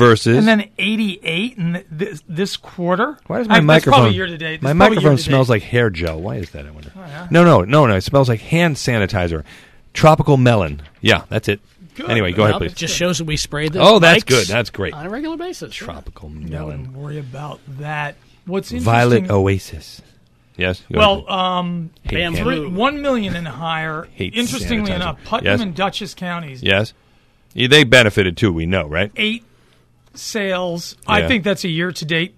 versus... And then 88 in this quarter. Why does my microphone... That's probably year-to-date. My microphone smells like hair gel. Why is that, I wonder? Oh, yeah? No. It smells like hand sanitizer. Tropical melon. Yeah, that's it. Good. Anyway, go ahead, please. It just shows that we sprayed this. Oh, that's good. That's great. On a regular basis. Tropical melon. melon. Don't worry about that. What's interesting... Violet Oasis. Yes? Well, 1 million and higher. Interestingly sanitizer. enough, Putnam and Dutchess counties. Yes. They benefited too, we know, right? 8 sales. Yeah. I think that's a year-to-date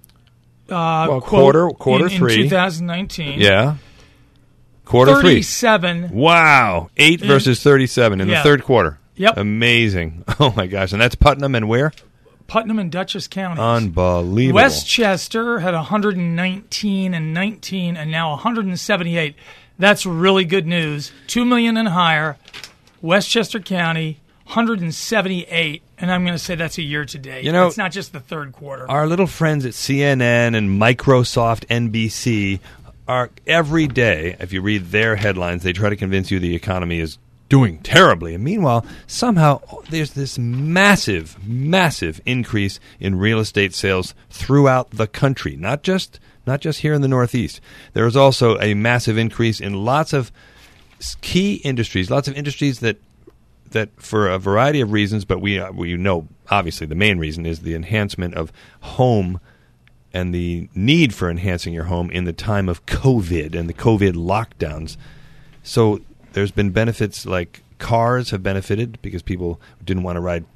quarter three. In 2019. Yeah. Quarter 37. 3. Wow. 8 versus 37 in the third quarter. Yep. Amazing. Oh, my gosh. And that's Putnam and where? Putnam and Dutchess counties. Unbelievable. Westchester had 119 and 19 and now 178. That's really good news. 2 million and higher. Westchester County, 178. And I'm going to say that's a year-to-date. It's not just the third quarter. Our little friends at CNN and Microsoft NBC are every day, if you read their headlines, they try to convince you the economy is doing terribly. And meanwhile, somehow there's this massive, massive increase in real estate sales throughout the country, not just here in the Northeast. There is also a massive increase in lots of key industries, lots of industries that for a variety of reasons, but we know obviously the main reason is the enhancement of home and the need for enhancing your home in the time of COVID and the COVID lockdowns. So there's been benefits like cars have benefited because people didn't want to ride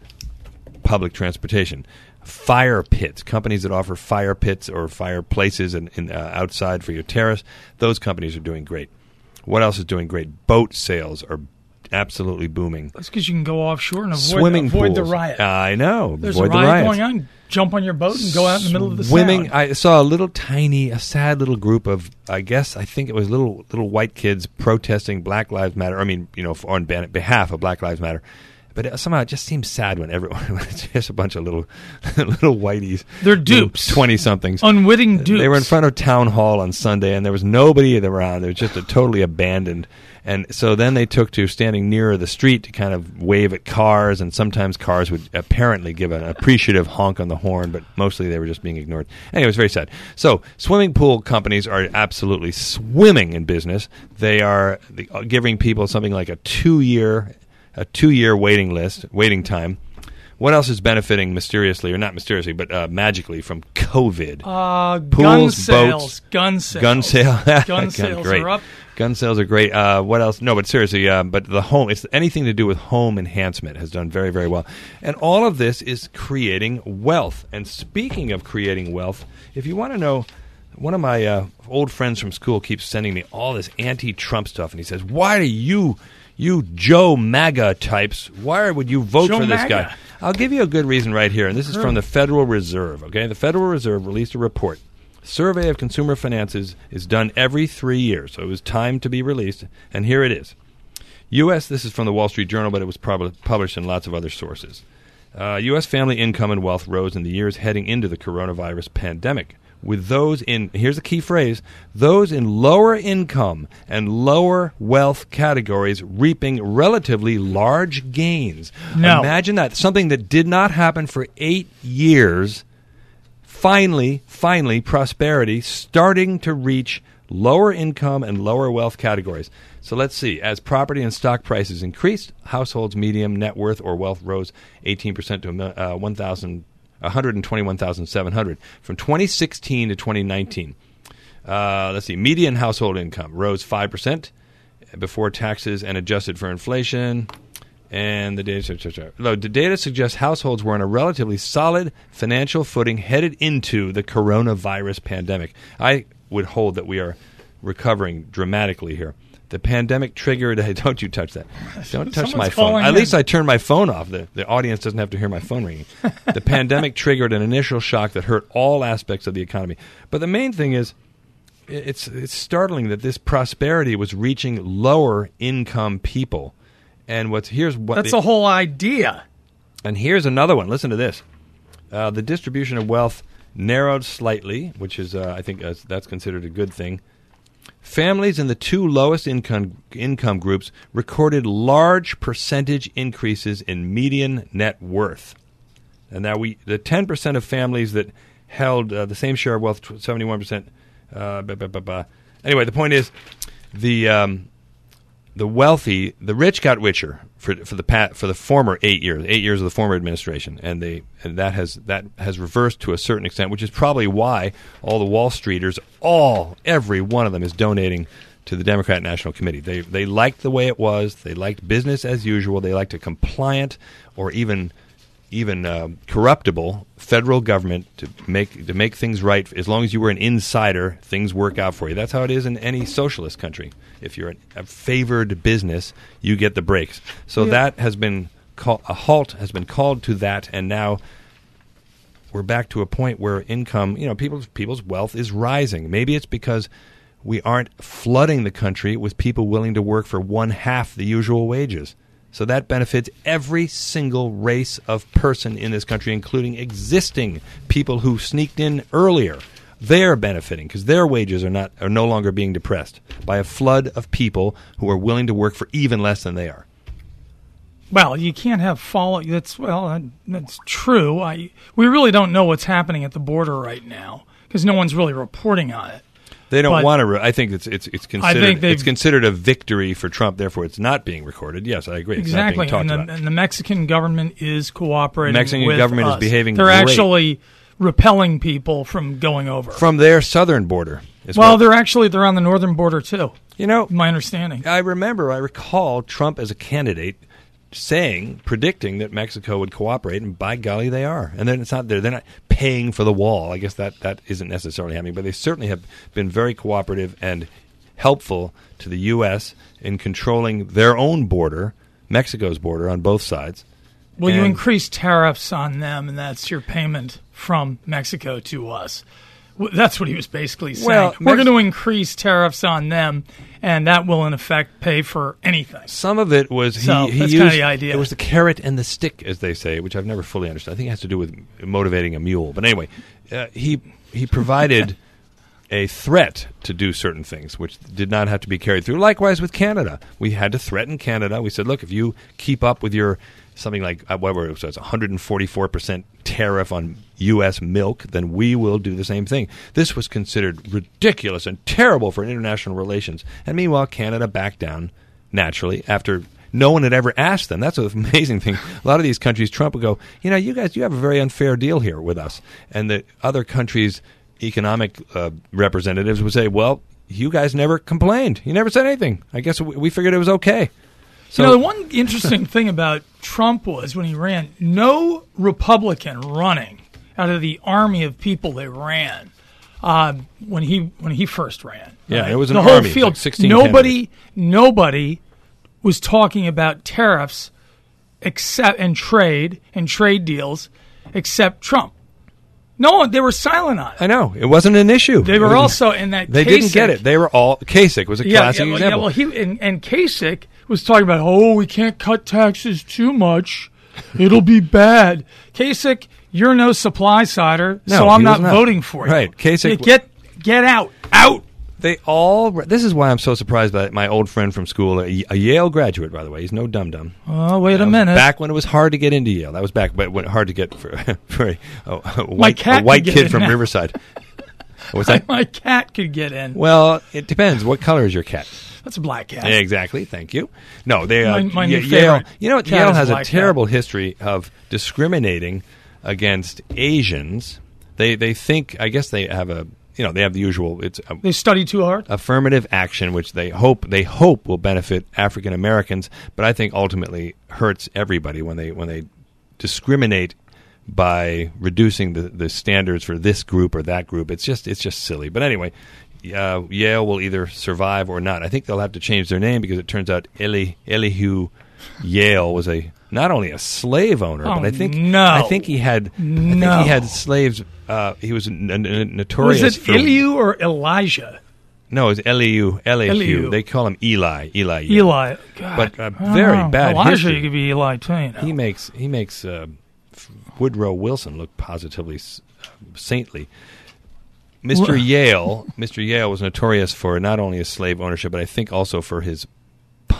public transportation. Fire pits, companies that offer fire pits or fireplaces outside for your terrace, those companies are doing great. What else is doing great? Boat sales are absolutely booming. That's because you can go offshore and avoid the riot. I know. There's avoid a riot the going on. Jump on your boat and go out in the middle of the Sound. I saw a sad little group of, I think it was little white kids protesting Black Lives Matter. I mean, on behalf of Black Lives Matter. But somehow it just seems sad when it's just a bunch of little whiteys. They're dupes. 20-somethings. Unwitting dupes. They were in front of Town Hall on Sunday, and there was nobody around. It was just totally abandoned. And so then they took to standing nearer the street to kind of wave at cars, and sometimes cars would apparently give an appreciative honk on the horn, but mostly they were just being ignored. Anyway, it was very sad. So swimming pool companies are absolutely swimming in business. They are giving people something like a two-year waiting time. What else is benefiting mysteriously, or not mysteriously, but magically from COVID? Pools, boats, gun sales. Gun sales are up. Gun sales are great. What else? No, but seriously, but the home, it's anything to do with home enhancement has done very, very well. And all of this is creating wealth. And speaking of creating wealth, if you want to know, one of my old friends from school keeps sending me all this anti-Trump stuff, and he says, why do you Joe MAGA types, why would you vote for this guy? I'll give you a good reason right here, and this is from the Federal Reserve. Okay, the Federal Reserve released a report. Survey of consumer finances is done every 3 years, so it was time to be released, and here it is. U.S., this is from the Wall Street Journal, but it was published in lots of other sources. U.S. family income and wealth rose in the years heading into the coronavirus pandemic, with those in, here's the key phrase, those in lower income and lower wealth categories reaping relatively large gains. No. Imagine that. Something that did not happen for 8 years. Finally, prosperity starting to reach lower income and lower wealth categories. So let's see. As property and stock prices increased, households' median net worth or wealth rose 18% to $121,700 from 2016 to 2019. Let's see. Median household income rose 5% before taxes and adjusted for inflation. And the data suggests households were on a relatively solid financial footing headed into the coronavirus pandemic. I would hold that we are recovering dramatically here. The pandemic triggered... Don't you touch that. Don't touch my phone. At least I turned my phone off. The audience doesn't have to hear my phone ringing. The pandemic triggered an initial shock that hurt all aspects of the economy. But the main thing is, it's startling that this prosperity was reaching lower income people. And that's the whole idea. And here's another one. Listen to this. The distribution of wealth narrowed slightly, which is, I think, that's considered a good thing. Families in the two lowest income groups recorded large percentage increases in median net worth. And now the 10% of families that held the same share of wealth, 71%. Anyway, the point is, the wealthy, the rich got richer for the former 8 years, 8 years of the former administration, and that has reversed to a certain extent, which is probably why all the Wall Streeters, every one of them, is donating to the Democrat National Committee. They liked the way it was. They liked business as usual. They liked a compliant or even corruptible federal government to make things right. As long as you were an insider, things work out for you. That's how it is in any socialist country. If you're a favored business, you get the breaks. So that has been a halt has been called to that, and now we're back to a point where income, people's wealth is rising. Maybe it's because we aren't flooding the country with people willing to work for 1/2 the usual wages. So that benefits every single race of person in this country, including existing people who sneaked in earlier. They're benefiting because their wages are no longer being depressed by a flood of people who are willing to work for even less than they are. Well, you can't have follow. That's true. We really don't know what's happening at the border right now because no one's really reporting on it. They don't want to. I think it's considered a victory for Trump. Therefore, it's not being recorded. Yes, I agree. Exactly, it's not being talked about. And the Mexican government is cooperating. The Mexican with government us. is behaving. They're great. actually repelling people from going over from their southern border. Well, they're on the northern border too. My understanding. I recall Trump as a candidate predicting that Mexico would cooperate, and by golly, they are. And then they're not paying for the wall. I guess that isn't necessarily happening, but they certainly have been very cooperative and helpful to the U.S. in controlling their own border, Mexico's border, on both sides. Well, you increase tariffs on them, and that's your payment from Mexico to us. That's what he was basically saying. Well, we're going to increase tariffs on them, and that will, in effect, pay for anything. Some of it was that's kind of the idea. It was the carrot and the stick, as they say, which I've never fully understood. I think it has to do with motivating a mule. But anyway, he provided a threat to do certain things, which did not have to be carried through. Likewise with Canada. We had to threaten Canada. We said, look, if you keep up with your something like whatever it was, it's 144% tariff on U.S. milk, then we will do the same thing. This was considered ridiculous and terrible for international relations. And meanwhile, Canada backed down naturally after no one had ever asked them. That's the amazing thing. A lot of these countries, Trump would go, you guys, you have a very unfair deal here with us. And the other countries' economic representatives would say, well, you guys never complained. You never said anything. I guess we figured it was okay. So, the one interesting thing about Trump was when he ran, no Republican running out of the army of people that ran when he first ran. Yeah, right? it was an the army. whole field. Like 16 Nobody was talking about tariffs and trade deals except Trump. No one. They were silent on it. I know. It wasn't an issue. They were also in that. They didn't get it. They were all. Kasich was a classic example. Yeah, well, and Kasich was talking about, we can't cut taxes too much. It'll be bad. Kasich, you're no supply sider, so I'm not voting for you. Right. Kasich. Get out. Out. This is why I'm so surprised by my old friend from school, a Yale graduate, by the way. He's no dum-dum. Oh, wait a minute. Back when it was hard to get into Yale. That was back, but hard to get for a white kid from Riverside. What's that? My cat could get in. Well, it depends. What color is your cat? That's a black cat. Yeah, exactly. Thank you. No, they my new Yale. favorite. Yale has a terrible history of discriminating against Asians. They think. I guess they have a. They have the usual. They study too hard. Affirmative action, which they hope will benefit African Americans, but I think ultimately hurts everybody when they discriminate by reducing the standards for this group or that group. It's just silly. But anyway, Yale will either survive or not. I think they'll have to change their name because it turns out Elihu Yale was not only a slave owner, but I think he had slaves. He was notorious. Was it Elihu or Elijah? No, it was Elihu. They call him Eli. Eli. God, but very bad Elijah history. You could be Eli too. He makes Woodrow Wilson look positively saintly. Mr. Yale was notorious for not only his slave ownership, but I think also for his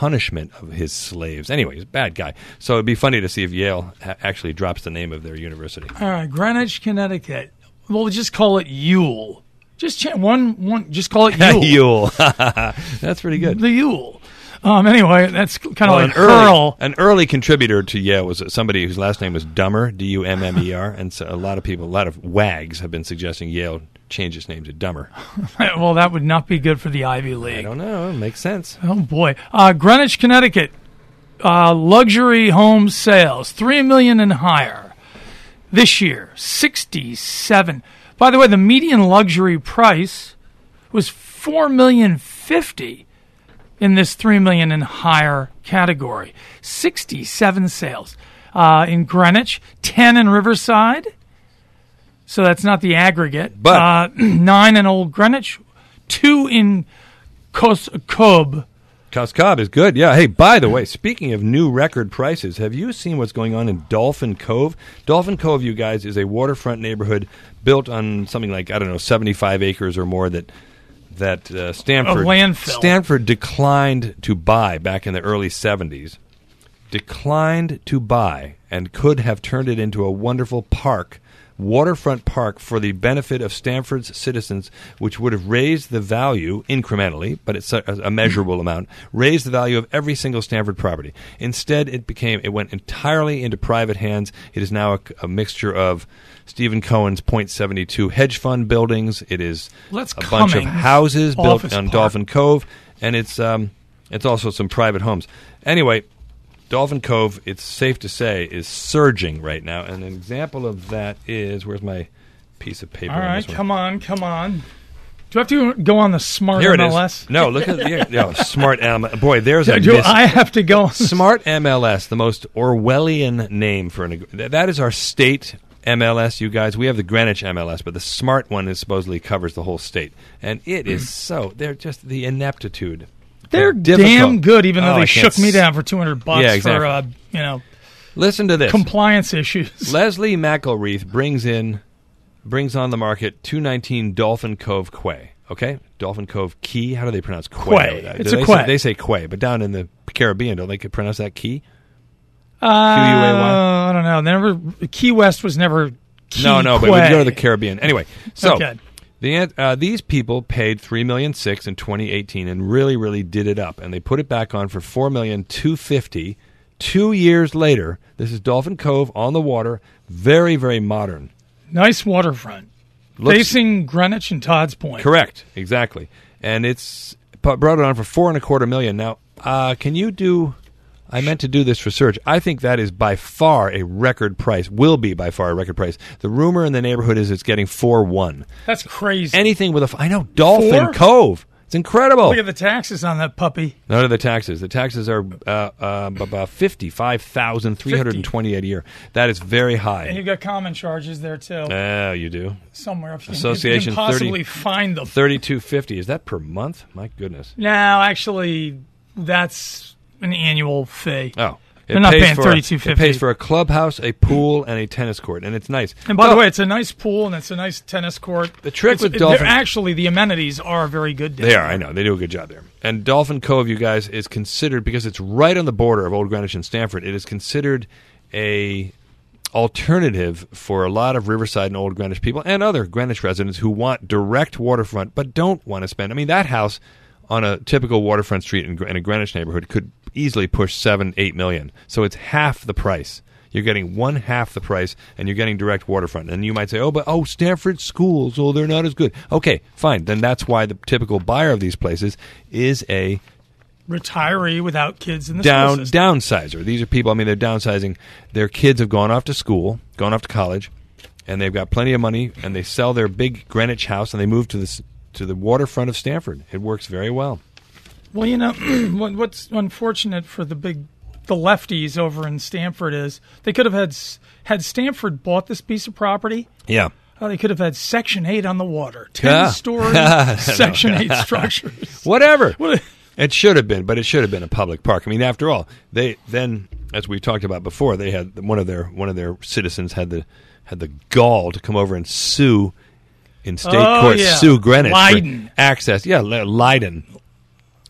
punishment of his slaves. Anyway, he's a bad guy. So it'd be funny to see if Yale actually drops the name of their university. All right, Greenwich, Connecticut. We'll just call it Yule. Just just call it Yule. Yule. That's pretty good. The Yule. Anyway, that's kind of like an early contributor to Yale was somebody whose last name was Dummer, Dummer, and so a lot of wags have been suggesting Yale change its name to Dummer. Well, that would not be good for the Ivy League. I don't know. It makes sense. Oh, boy. Greenwich, Connecticut. Luxury home sales, $3 million and higher. This year, 67. By the way, the median luxury price was $4,050,000 in this $3 million and higher category. 67 sales in Greenwich, 10 in Riverside. So that's not the aggregate. But 9 in Old Greenwich, 2 in Cos Cob. Cos Cob is good, yeah. Hey, by the way, speaking of new record prices, have you seen what's going on in Dolphin Cove? Dolphin Cove, you guys, is a waterfront neighborhood built on something like, 75 acres or more that Stanford declined to buy back in the early 70s. Declined to buy and could have turned it into a wonderful waterfront park for the benefit of Stanford's citizens, which would have raised the value incrementally, but it's a measurable amount, raised the value of every single Stanford property. Instead, it went entirely into private hands. It is now a mixture of Stephen Cohen's .72 hedge fund buildings. It is bunch of houses built on Dolphin Cove, and it's also some private homes. Anyway, Dolphin Cove, it's safe to say, is surging right now. And an example of that is, where's my piece of paper? All right, come on. Do I have to go on the Smart Here MLS? It is. No, look at Smart MLS. Boy, there's a I have to go on Smart MLS, the most Orwellian name for that is our state MLS, you guys. We have the Greenwich MLS, but the Smart one is supposedly covers the whole state. And it is they're just the ineptitude. They're damn good, even though they shook me down for $200 for Listen to this. Compliance issues. Leslie McElreath brings on the market 219 Dolphin Cove Quay. Okay? Dolphin Cove Key. How do they pronounce quay? It's a quay. They say quay, but down in the Caribbean, don't they pronounce that key? Quay? I don't know. Key West was never Key No, Quay. but we go to the Caribbean. Anyway, so okay. These people paid $3,600,000 in 2018 and really, really did it up, and they put it back on for $4,250,000. 2 years later, this is Dolphin Cove on the water, very, very modern. Nice waterfront, facing Greenwich and Todd's Point. Correct, exactly, and it's brought it on for $4.25 million. Now, can you do? I meant to do this research. I think that is by far a record price. Will be by far a record price. The rumor in the neighborhood is it's getting 4.1. That's crazy. Anything with I know Dolphin Cove. It's incredible. Look at the taxes on that puppy. None of the taxes. The taxes are about $55,328 a year. That is very high. And you've got common charges there too. Oh, you do. Somewhere if Association you can possibly find them. $32.50. Is that per month? My goodness. No, actually, that's an annual fee. Oh. They're not paying $32.50. It pays for a clubhouse, a pool, and a tennis court, and it's nice. And by the way, it's a nice pool and it's a nice tennis court. The trick with Dolphin... Actually, the amenities are very good there. They are, I know. They do a good job there. And Dolphin Cove, you guys, is considered, because it's right on the border of Old Greenwich and Stanford, it is considered a alternative for a lot of Riverside and Old Greenwich people and other Greenwich residents who want direct waterfront but don't want to spend... I mean, that house on a typical waterfront street in a Greenwich neighborhood could easily push $7-8 million. So it's half the price. You're getting one half the price, and you're getting direct waterfront. And you might say, Stanford schools, they're not as good. Okay, fine. Then that's why the typical buyer of these places is a retiree without kids in the school system. Downsizer. These are people, they're downsizing. Their kids have gone off to school, gone off to college, and they've got plenty of money, and they sell their big Greenwich house, and they move to the waterfront of Stanford. It works very well. Well, what's unfortunate for the lefties over in Stanford is they could have had Stanford bought this piece of property. Yeah. They could have had Section 8 on the water, 10-story Section 8 structures. Whatever. It should have been, but it should have been a public park. After all, as we talked about before, they had one of their citizens had the gall to come over and sue in state court, sue Greenwich Leiden. for access. Yeah, Leiden.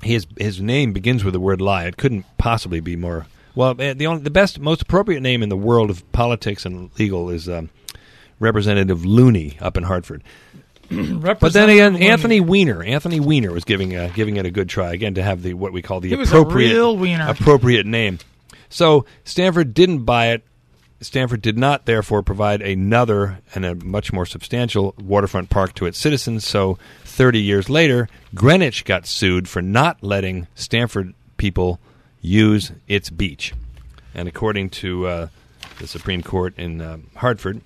his name begins with the word lie. It couldn't possibly be more. Well, the best, most appropriate name in the world of politics and legal is Representative Looney up in Hartford. But then again, Anthony Weiner was giving it a good try again to have what we call the appropriate name. So Stanford didn't buy it. Stanford did not, therefore, provide another and a much more substantial waterfront park to its citizens. So 30 years later, Greenwich got sued for not letting Stanford people use its beach. And according to the Supreme Court in Hartford,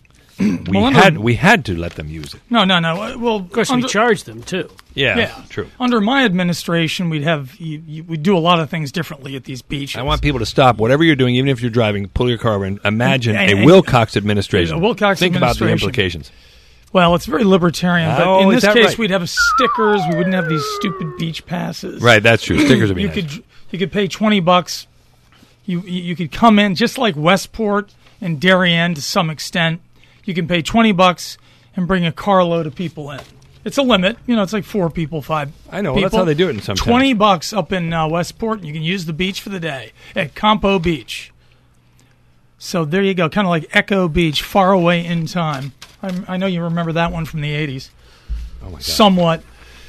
we had to let them use it. No. Well, of course, we charged them too. Yeah, true. Under my administration, we'd do a lot of things differently at these beaches. I want people to stop whatever you're doing, even if you're driving, pull your car over and imagine a Wilcox administration. Think about the implications. Well, it's very libertarian, but in this case, we'd have stickers. We wouldn't have these stupid beach passes. Right, that's true. Stickers would be nice. You could pay $20. You could come in just like Westport and Darien to some extent. You can pay $20 and bring a carload of people in. It's a limit. It's like 4 people, 5 I know. people. That's how they do it in some towns. $20 up in Westport, and you can use the beach for the day at Campo Beach. So there you go. Kind of like Echo Beach, far away in time. I know you remember that one from the 80s. Oh, my God. Somewhat.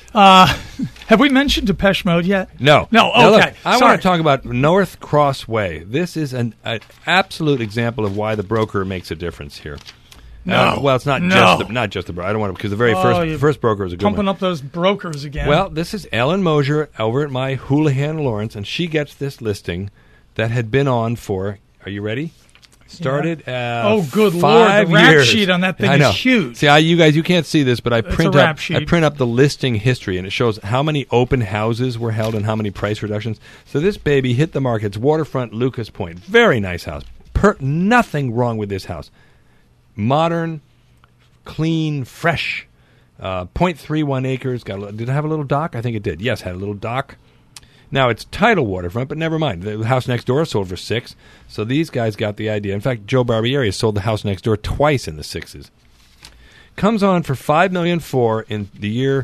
Have we mentioned Depeche Mode yet? No. Okay. Now, look, I want to talk about North Cross Way. This is an absolute example of why the broker makes a difference here. No. Well, it's not just the broker. I don't want to, because the first broker is a good one. Pumping up those brokers again. Well, this is Ellen Mosier over at my Houlihan Lawrence, and she gets this listing that had been on for, are you ready? Started good 5 Lord, the rap years. sheet on that thing I know. is huge. See, you can't see this, but I print up the listing history, and it shows how many open houses were held and how many price reductions. So this baby hit the market. It's waterfront Lucas Point. Very nice house. Nothing wrong with this house. Modern, clean, fresh. 0.31 acres. Did it have a little dock? I think it did. Yes, had a little dock. Now, it's title waterfront, but never mind. The house next door sold for $6 million, so these guys got the idea. In fact, Joe Barbieri sold the house next door twice in the 6s. Comes on for $5.4 million in the year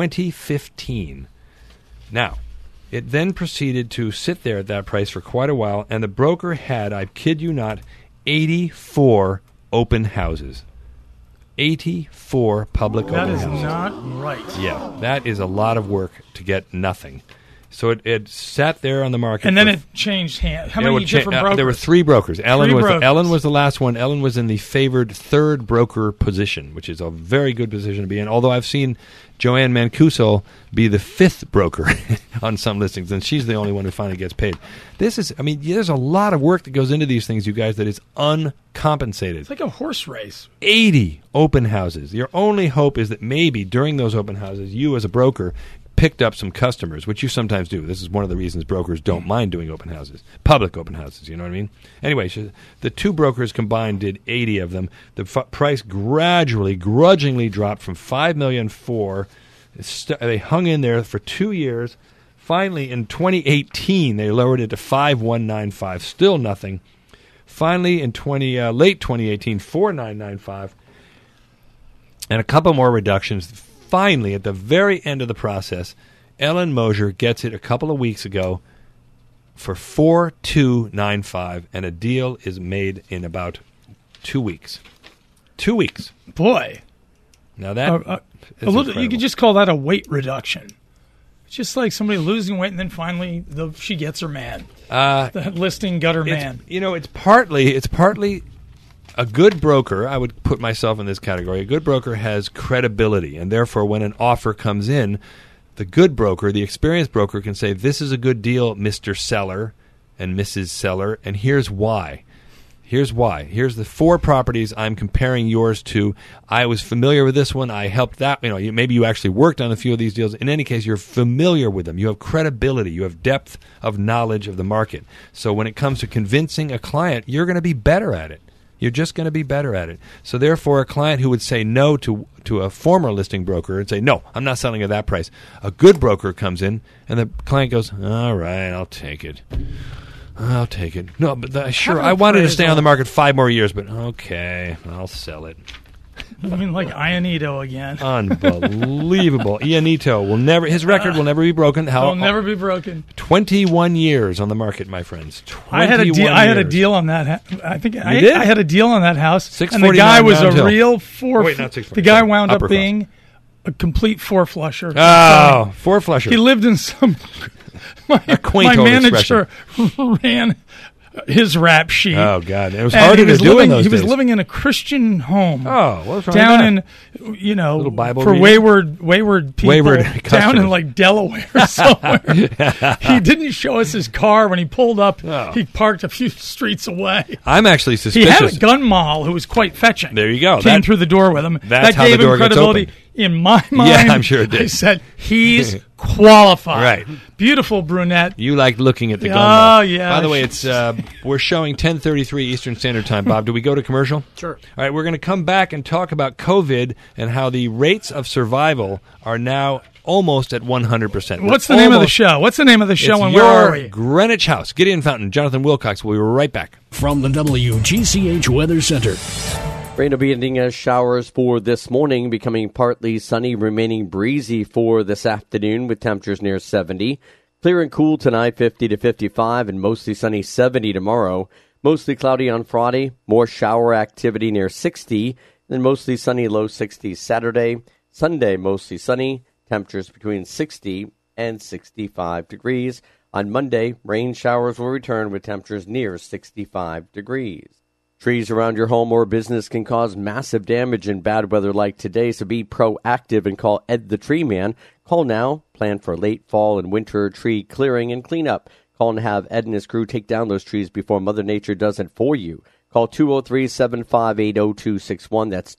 2015. Now, it then proceeded to sit there at that price for quite a while, and the broker had, I kid you not, 84 open houses. 84 public open houses. That is not right. Yeah, that is a lot of work to get nothing. So it sat there on the market. And then it changed hands. How many different brokers? There were 3 brokers. Ellen was the last one. Ellen was in the favored 3rd broker position, which is a very good position to be in. Although I've seen Joanne Mancuso be the 5th broker on some listings, and she's the only one who finally gets paid. There's a lot of work that goes into these things, you guys, that is uncompensated. It's like a horse race. 80 open houses. Your only hope is that maybe during those open houses, you as a broker picked up some customers, which you sometimes do. This is one of the reasons brokers don't mind doing open houses, public open houses, you know what I mean? Anyway, so the 2 brokers combined did 80 of them. The price grudgingly dropped from $5.4 million. They hung in there for 2 years. Finally, in 2018, they lowered it to $5.195, still nothing. Finally, in late 2018, $4.995, and a couple more reductions. Finally, at the very end of the process, Ellen Mosier gets it a couple of weeks ago for $4.295, and a deal is made in about 2 weeks. 2 weeks. Boy. Now that is you could just call that a weight reduction. It's just like somebody losing weight, and then finally she gets her man. The listing got her man. It's partly a good broker. I would put myself in this category. A good broker has credibility, and therefore when an offer comes in, the good broker, the experienced broker, can say, this is a good deal, Mr. Seller and Mrs. Seller, and here's why. Here's why. Here's the 4 properties I'm comparing yours to. I was familiar with this one. I helped that. Maybe you actually worked on a few of these deals. In any case, you're familiar with them. You have credibility. You have depth of knowledge of the market. So when it comes to convincing a client, you're going to be better at it. You're just going to be better at it. So therefore, a client who would say no to a former listing broker and say, no, I'm not selling at that price. A good broker comes in, and the client goes, all right, I'll take it. No, but sure, I wanted to stay on the market 5 more years, but okay, I'll sell it. I mean, like Ionito again. Unbelievable. Ionito his record will never be broken. It'll never be broken. 21 years on the market, my friends. I had a deal on that. I think I had a deal on that house, and the 649 guy was Round a Hill. real Not 649. The guy wound up Upper being a complete four-flusher. Oh, four-flusher. He lived in some. A quaint my old manager ran his rap sheet. Oh God, it was And harder he was to do living, in those He was days. living in a Christian home. Oh, what's wrong down with that? in, you know, Little Bible for reading? wayward people Wayward down customers. in like Delaware somewhere. He didn't show us his car when he pulled up. Oh. He parked a few streets away. I'm actually He suspicious. had a gun moll who was quite fetching. There you go. Came through the door with him. That's that how gave the door him gets credibility. open. In my mind, Yeah, I'm sure it did. I said, he's qualified. Right. Beautiful brunette. You like looking at the gun Oh, mall. yeah. By the way, it's we're showing 10:33 Eastern Standard Time. Bob, do we go to commercial? Sure. All right, we're going to come back and talk about COVID and how the rates of survival are now almost at 100%. What's the name of the show? What's the name of the show, It's and your where are we? Greenwich House. Gideon Fountain, Jonathan Wilcox. We'll be right back. From the WGCH Weather Center. Rain will be ending as showers for this morning, becoming partly sunny, remaining breezy for this afternoon with temperatures near 70. Clear and cool tonight, 50 to 55, and mostly sunny, 70 tomorrow. Mostly cloudy on Friday, more shower activity near 60, then mostly sunny, low 60s Saturday. Sunday, mostly sunny, temperatures between 60 and 65 degrees. On Monday, rain showers will return with temperatures near 65 degrees. Trees around your home or business can cause massive damage in bad weather like today, so be proactive and call Ed the Tree Man. Call now, plan for late fall and winter tree clearing and cleanup. Call and have Ed and his crew take down those trees before Mother Nature does it for you. Call 203-758-0261. That's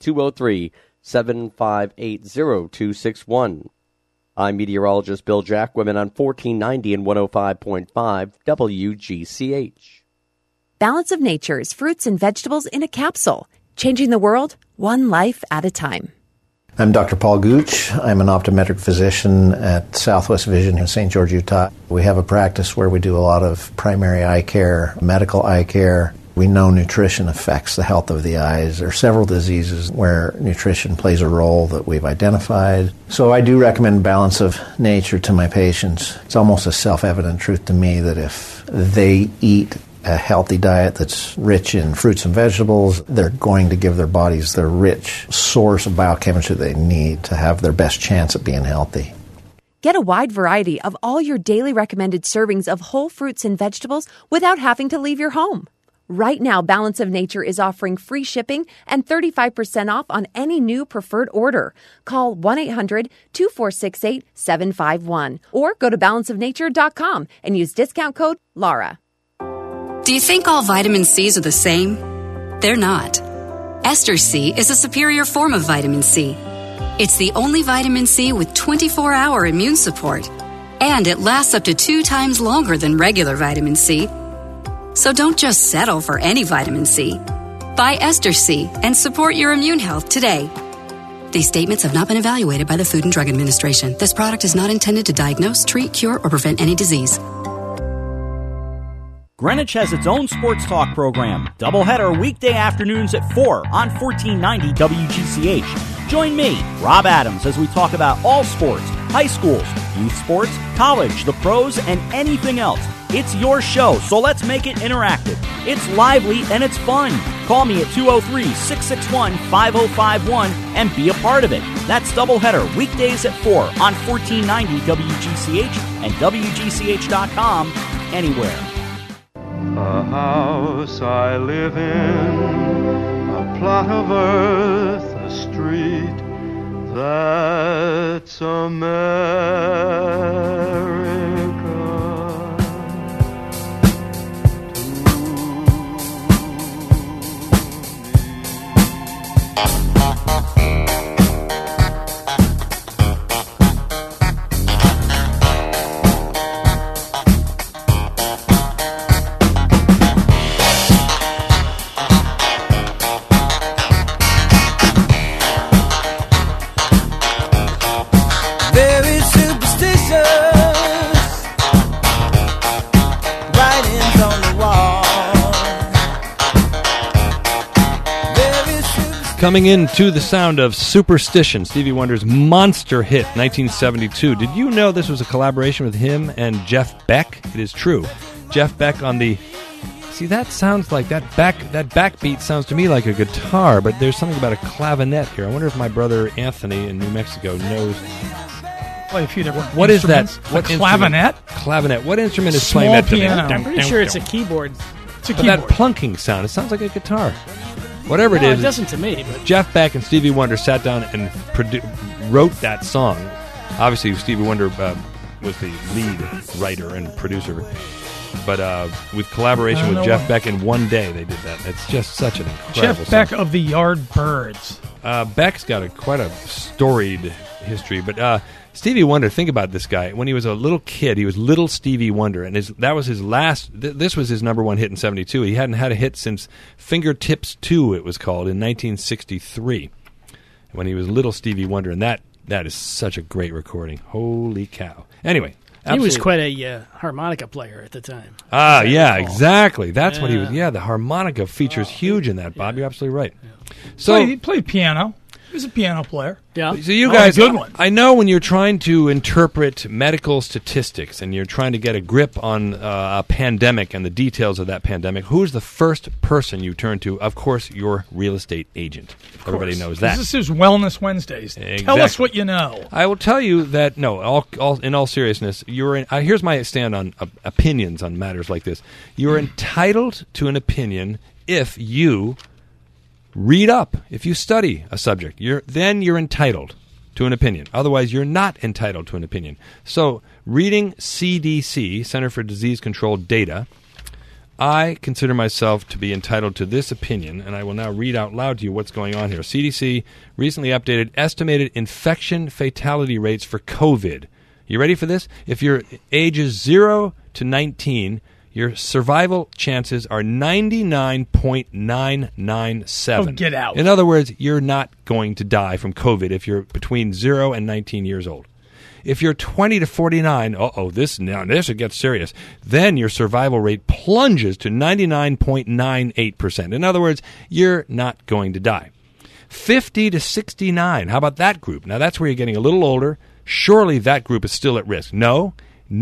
203-758-0261. I'm meteorologist Bill Jacquemin on 1490 and 105.5 WGCH. Balance of Nature's fruits and vegetables in a capsule, changing the world one life at a time. I'm Dr. Paul Gooch. I'm an optometric physician at Southwest Vision in St. George, Utah. We have a practice where we do a lot of primary eye care, medical eye care. We know nutrition affects the health of the eyes. There are several diseases where nutrition plays a role that we've identified. So I do recommend Balance of Nature to my patients. It's almost a self-evident truth to me that if they eat a healthy diet that's rich in fruits and vegetables, they're going to give their bodies the rich source of biochemistry they need to have their best chance at being healthy. Get a wide variety of all your daily recommended servings of whole fruits and vegetables without having to leave your home. Right now, Balance of Nature is offering free shipping and 35% off on any new preferred order. Call 1-800-2468-751 or go to balanceofnature.com and use discount code LAURA. Do you think all vitamin C's are the same? They're not. Ester C is a superior form of vitamin C. It's the only vitamin C with 24-hour immune support, and it lasts up to 2 times longer than regular vitamin C. So don't just settle for any vitamin C. Buy Ester C and support your immune health today. These statements have not been evaluated by the Food and Drug Administration. This product is not intended to diagnose, treat, cure, or prevent any disease. Greenwich has its own sports talk program. Doubleheader weekday afternoons at 4 on 1490 WGCH. Join me, Rob Adams, as we talk about all sports, high schools, youth sports, college, the pros, and anything else. It's your show, so let's make it interactive. It's lively and it's fun. Call me at 203-661-5051 and be a part of it. That's Doubleheader weekdays at 4 on 1490 WGCH and WGCH.com anywhere. A house I live in, a plot of earth, a street, that's America. Very superstitious, writings on the wall. Very superstitious. Coming into the sound of Superstition, Stevie Wonder's monster hit, 1972. Did you know this was a collaboration with him and Jeff Beck? It is true. Jeff Beck on the... See, that sounds like... That backbeat sounds to me like a guitar, but there's something about a clavinet here. I wonder if my brother Anthony in New Mexico knows... Play a few different What is that? What clavinet? Clavinet. What instrument is Small playing that? piano. I'm pretty sure it's a keyboard. It's a But keyboard. that plunking sound, it sounds like a guitar. Whatever No, it is. it doesn't to me. But Jeff Beck and Stevie Wonder sat down and wrote that song. Obviously, Stevie Wonder was the lead writer and producer. But with collaboration with Jeff Beck, in one day they did that. It's just such an incredible Jeff Beck song. of the Yardbirds. Beck's got quite a storied history. But Stevie Wonder, think about this guy. When he was a little kid, he was Little Stevie Wonder, and that was his last. This was his number one hit in '72. He hadn't had a hit since Fingertips 2, it was called, in 1963, when he was Little Stevie Wonder, and that is such a great recording. Holy cow! Anyway, he was quite a harmonica player at the time. Ah, yeah, exactly. That's what he was. Yeah, the harmonica features huge in that, Bob. You're absolutely right. So he played piano. He was a piano player. Yeah. So you guys, good one. I know when you're trying to interpret medical statistics and you're trying to get a grip on a pandemic and the details of that pandemic, who's the first person you turn to? Of course, your real estate agent. Everybody knows that. This is Wellness Wednesdays. Exactly. Tell us what you know. I will tell you that, no, in all seriousness, here's my stand on opinions on matters like this. You're entitled to an opinion if you read up, if you study a subject. Then you're entitled to an opinion. Otherwise, you're not entitled to an opinion. So, reading CDC, Center for Disease Control data, I consider myself to be entitled to this opinion, and I will now read out loud to you what's going on here. CDC recently updated estimated infection fatality rates for COVID. You ready for this? If your age is 0 to 19, your survival chances are 99.997. Oh, get out. In other words, you're not going to die from COVID if you're between 0 and 19 years old. If you're 20 to 49, this gets serious. Then your survival rate plunges to 99.98%. In other words, you're not going to die. 50 to 69, how about that group? Now that's where you're getting a little older. Surely that group is still at risk. No,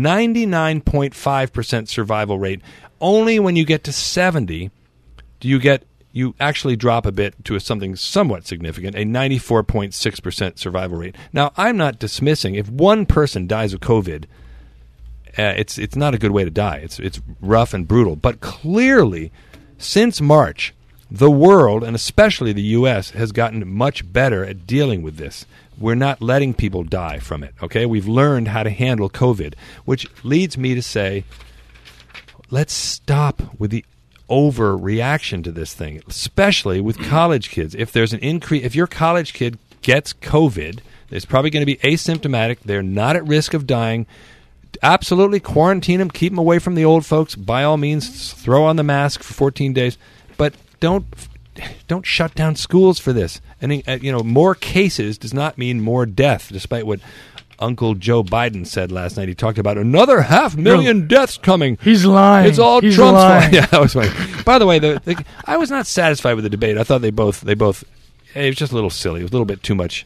99.5% survival rate. Only when you get to 70 do you actually drop a bit to something somewhat significant, a 94.6% survival rate. Now, I'm not dismissing if one person dies of COVID, it's not a good way to die. It's rough and brutal. But clearly, since March, the world, and especially the U.S., has gotten much better at dealing with this. We're not letting people die from it, okay? We've learned how to handle COVID, which leads me to say, let's stop with the overreaction to this thing, especially with college kids. If there's an increase, if your college kid gets COVID, it's probably going to be asymptomatic. They're not at risk of dying. Absolutely quarantine them, keep them away from the old folks. By all means, throw on the mask for 14 days, but don't shut down schools for this. And more cases does not mean more death, despite what Uncle Joe Biden said last night. He talked about another 500,000 deaths coming. He's lying. It's all He's Trump's lying. fault. Yeah, that was funny. By the way, I was not satisfied with the debate. I thought they both. It was just a little silly. It was a little bit too much.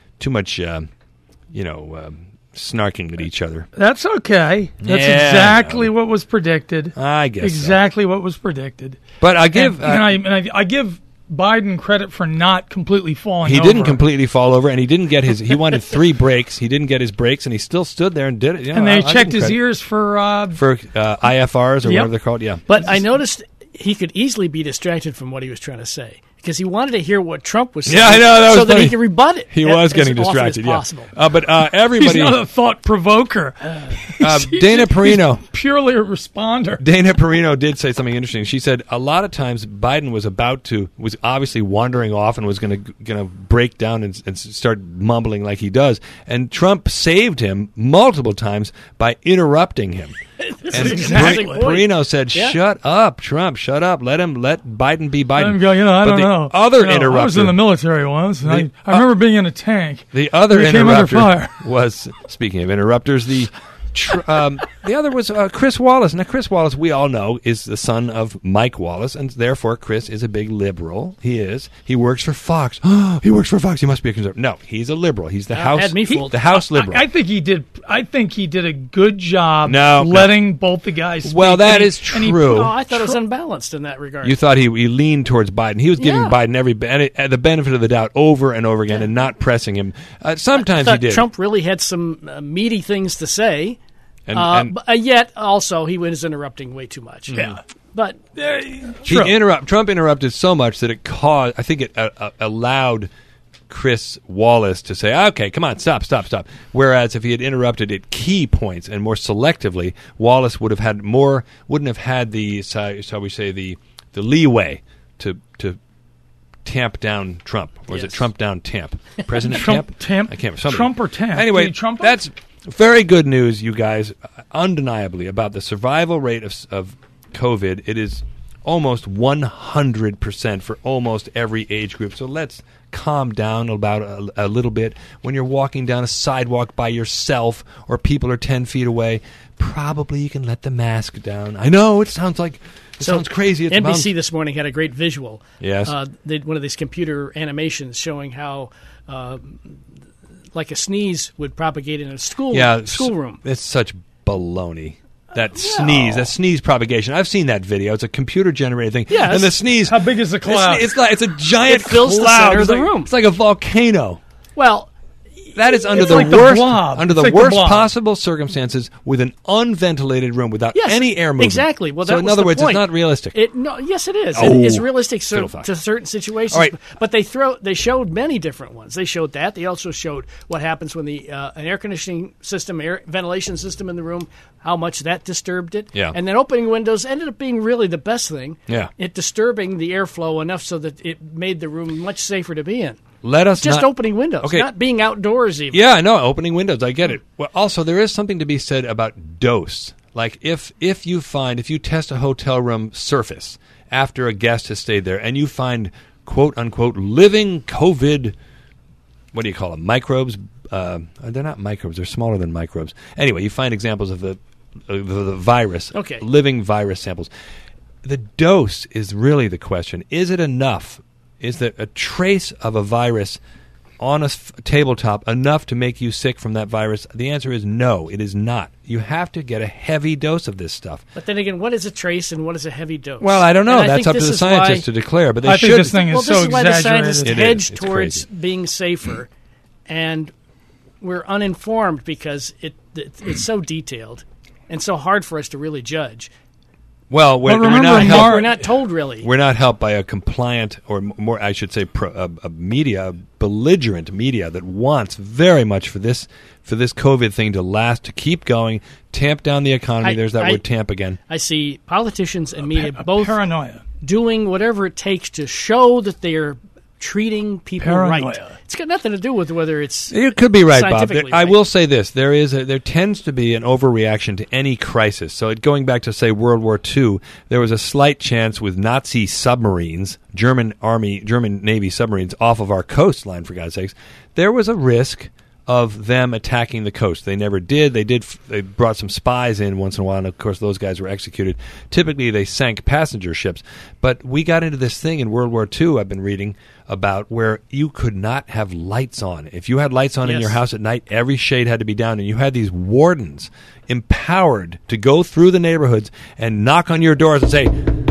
Snarking at each other. That's okay. That's exactly what was predicted. I guess exactly what was predicted. But I give I give Biden credit for not completely falling over. He didn't completely fall over, and he didn't get his. He wanted 3 breaks. He didn't get his breaks, and he still stood there and did it. And they checked his ears for IFRs or whatever they're called. Yeah. But I noticed he could easily be distracted from what he was trying to say, because he wanted to hear what Trump was saying. Yeah, I know, that was so that funny. he could rebut it. He was getting distracted. Yeah. But everybody. He's not a thought provoker. Dana Perino, purely a responder. Dana Perino did say something interesting. She said a lot of times Biden was obviously wandering off and was going to break down and start mumbling like he does, and Trump saved him multiple times by interrupting him. And exactly Perino said, "Shut up, Trump! Shut up! Let Biden be Biden." Let him go. I don't know. Other interrupter. I was in the military once. I remember being in a tank. The other we came under interrupter fire. was, speaking of interrupters, the The other was Chris Wallace. Now, Chris Wallace, we all know, is the son of Mike Wallace, and therefore Chris is a big liberal. He is. He works for Fox. He works for Fox. He must be a conservative. No, he's a liberal. He's the House. Had me fooled. The House liberal. I think he did. I think he did a good job letting both the guys speak. Well, that is true. I thought it was unbalanced in that regard. You thought he leaned towards Biden. He was giving Biden the benefit of the doubt over and over again and not pressing him. Sometimes he did. Trump really had some meaty things to say. And yet, also, he was interrupting way too much. Yeah. But Trump interrupted so much that it caused, I think it allowed Chris Wallace to say, okay, come on, stop. Whereas if he had interrupted at key points and more selectively, Wallace wouldn't have had the, shall we say, the leeway to tamp down Trump. Or is it Trump down tamp? President Trump tamp? I can't. Trump or tamp? Anyway, that's very good news, you guys, undeniably, about the survival rate of COVID. It is almost 100% for almost every age group. So let's calm down about a little bit. When you're walking down a sidewalk by yourself or people are 10 feet away, probably you can let the mask down. I know, it sounds crazy. NBC this morning had a great visual. Yes. They had one of these computer animations showing how like a sneeze would propagate in a schoolroom. It's such baloney. That sneeze propagation. I've seen that video. It's a computer-generated thing. Yes. And the sneeze... How big is the cloud? It's a giant it fills cloud. the center of the room. It's like a volcano. Well... That is under the worst possible circumstances with an unventilated room without any air movement. Exactly. Well, so in other words, it's not realistic. Yes, it is. It's realistic to certain situations. Right. But they showed many different ones. They showed that. They also showed what happens when an air conditioning system, ventilation system in the room, how much that disturbed it. Yeah. And then opening windows ended up being really the best thing. Yeah. It disturbing the airflow enough so that it made the room much safer to be in. Opening windows, not being outdoors even. Yeah, I know, opening windows, I get it. Well, also, there is something to be said about dose. Like, if you test a hotel room surface after a guest has stayed there, and you find, quote-unquote, living COVID, what do you call them, microbes? They're not microbes, they're smaller than microbes. Anyway, you find examples of the virus, living virus samples. The dose is really the question. Is it enough? Is there a trace of a virus on a tabletop enough to make you sick from that virus? The answer is no, it is not. You have to get a heavy dose of this stuff. But then again, what is a trace and what is a heavy dose? Well, I don't know. That's up to the scientists to declare. But they should. Think this thing is so exaggerated. This is why the scientists hedge towards crazy. Being safer, and we're uninformed because it's so detailed and so hard for us to really judge. Well, we're not told really. We're not helped by a compliant, or more, I should say, a belligerent media that wants very much for this COVID thing to last, to keep going, tamp down the economy. There's that word tamp again. I see politicians and media both paranoia, doing whatever it takes to show that they are treating people right. It's got nothing to do with whether it's it could be right, Bob. Right. I will say this: there tends to be an overreaction to any crisis. So, going back to say World War II, there was a slight chance with Nazi submarines, German Navy submarines off of our coastline. For God's sakes, there was a risk of them attacking the coast. They never did. They brought some spies in once in a while, and of course those guys were executed. Typically they sank passenger ships. But we got into this thing in World War II, I've been reading about, where you could not have lights on. If you had lights on in your house at night, every shade had to be down, and you had these wardens empowered to go through the neighborhoods and knock on your doors and say,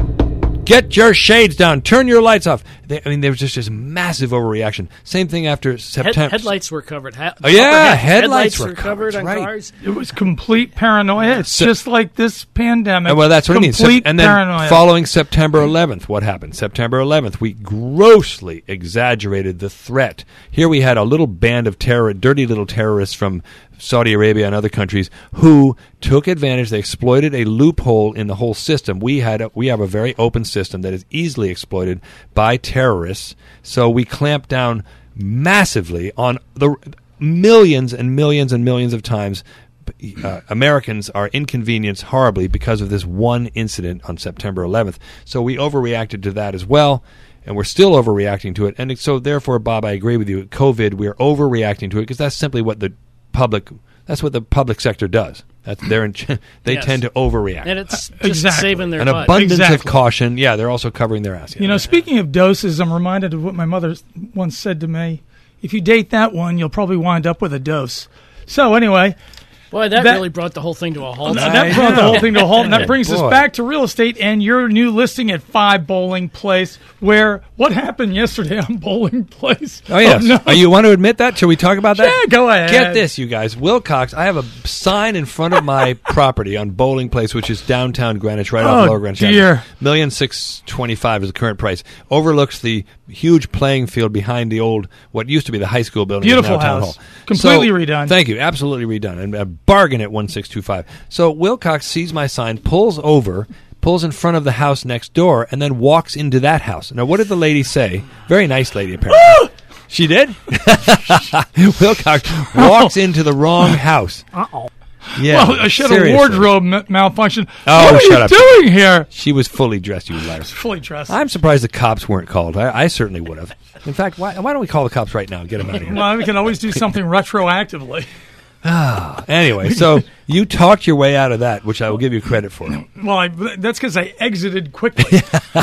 get your shades down. Turn your lights off. There was just this massive overreaction. Same thing after September. Headlights were covered. Headlights were covered on cars. It was complete paranoia. It's just like this pandemic. Well, that's what I mean. And then paranoia. Following September 11th, what happened? September 11th, we grossly exaggerated the threat. Here we had a little band of dirty little terrorists from Saudi Arabia and other countries who took advantage. They exploited a loophole in the whole system. We have a very open system that is easily exploited by terrorists. So we clamped down massively on the millions and millions and millions of times Americans are inconvenienced horribly because of this one incident on September 11th. So we overreacted to that as well. And we're still overreacting to it. And so therefore, Bob, I agree with you. COVID, we're overreacting to it because that's simply what the public sector does. They Yes. tend to overreact. And it's just Exactly. saving their An butt. abundance Exactly. of caution. Yeah, they're also covering their ass. You know, speaking of doses, I'm reminded of what my mother once said to me. If you date that one, you'll probably wind up with a dose. So anyway, Boy, that that- really brought the whole thing to a halt. that brought the whole thing to a halt, and that brings us Boy. back to real estate and your new listing at 5 Bowling Place, where what happened yesterday on Bowling Place? Oh, yes. no. You want to admit that? Shall we talk about that? Yeah, go ahead. Get this, you guys. Wilcox, I have a sign in front of my property on Bowling Place, which is downtown Greenwich, right off Oh, Lower Greenwich dear. Avenue. $1,625,000 is the current price. Overlooks the huge playing field behind the old, what used to be the high school building. is Beautiful now Town house. Hall. Completely So, redone. Thank you. Absolutely redone. And a bargain at $1,625,000. So Wilcox sees my sign, pulls over, pulls in front of the house next door, and then walks into that house. Now, what did the lady say? Very nice lady, apparently. She did? Wilcox walks into the wrong house. Uh-oh. Yeah, Well, she had seriously. a wardrobe malfunction. Oh, what are shut you up. doing here? She was fully dressed, you liar. Fully dressed. I'm surprised the cops weren't called. I certainly would have. In fact, why don't we call the cops right now and get them out of here? Well, we can always do something retroactively. Anyway, so you talked your way out of that, which I will give you credit for. Well, that's because I exited quickly.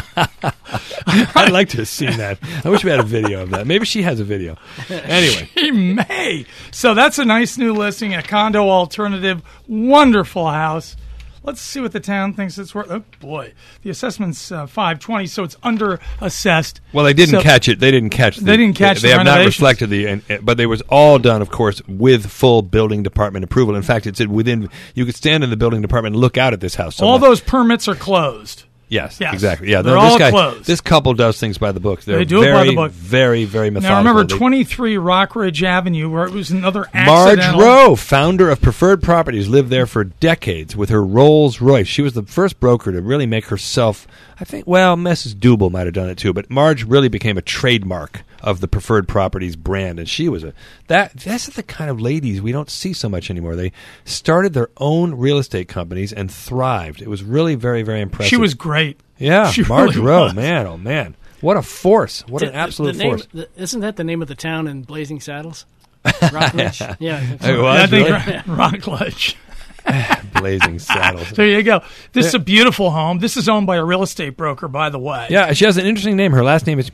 I'd like to have seen that. I wish we had a video of that. Maybe she has a video. Anyway. He may. So that's a nice new listing, a condo alternative, wonderful house. Let's see what the town thinks it's worth. Oh, boy. The assessment's $520, so it's under assessed. Well, they didn't So- catch it. They didn't catch. They didn't catch They the have not renovations. reflected the. But it was all done, of course, with full building department approval. In fact, it said within. You could stand in the building department and look out at this house. All those permits are closed. Yes, Yes. exactly. Yeah, They're this all guy, closed. This couple does things by the book. They're They do very, it by the book. very, very methodical. Now, remember They- 23 Rockridge Avenue, where it was another Marge accidental. Rowe, founder of Preferred Properties, lived there for decades with her Rolls Royce. She was the first broker to really make herself, I think, well, Mrs. Double might have done it too, but Marge really became a trademark of the Preferred Properties brand, and she was that's the kind of ladies we don't see so much anymore. They started their own real estate companies and thrived. It was really very, very impressive. She was great. Yeah, She Marge really Rowe, was. man, oh man. What a force. What an absolute the name, force. Isn't that the name of the town in Blazing Saddles? Rockridge? Yeah. I think so. It was, I think really? Rockledge. Blazing Saddles. There you go. This is a beautiful home. This is owned by a real estate broker, by the way. Yeah, she has an interesting name. Her last name is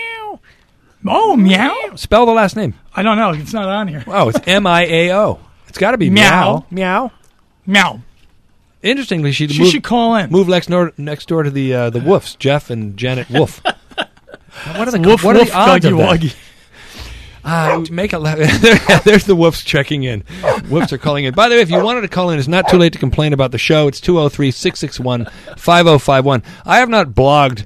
Oh, meow? Spell the last name. I don't know. It's not on here. Oh, it's MIAO. It's got to be Meow. Meow. Meow. Interestingly, She moved, should call in. moved next door to the Woofs, Jeff and Janet Wolf. What are the Woof, what are woof, the odds of guggy, that? Make a there's the Woofs checking in. Woofs are calling in. By the way, if you wanted to call in, it's not too late to complain about the show. It's 203-661-5051. I have not blogged.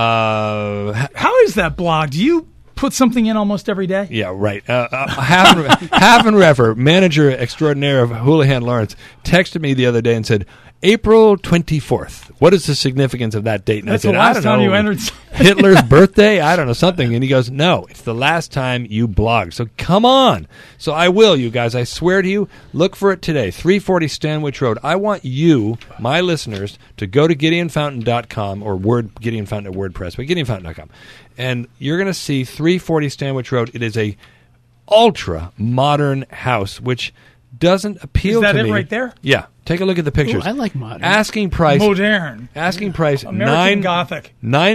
How is that blog? Do you put something in almost every day? Yeah, right. Haffenreffer, manager extraordinaire of Houlihan Lawrence, texted me the other day and said, April 24th. What is the significance of that date? And That's I said, the last I don't time know. you entered. Hitler's birthday? I don't know, something. And he goes, no, it's the last time you blog. So come on. So I will, you guys. I swear to you, look for it today. 340 Stanwich Road. I want you, my listeners, to go to GideonFountain.com or Gideon Fountain at WordPress, but GideonFountain.com. And you're going to see 340 Stanwich Road. It is a ultra modern house, which doesn't appeal to me. Is that it right there? Yeah. Take a look at the pictures. Ooh, I like modern. Asking price. Modern. Asking price. American Gothic.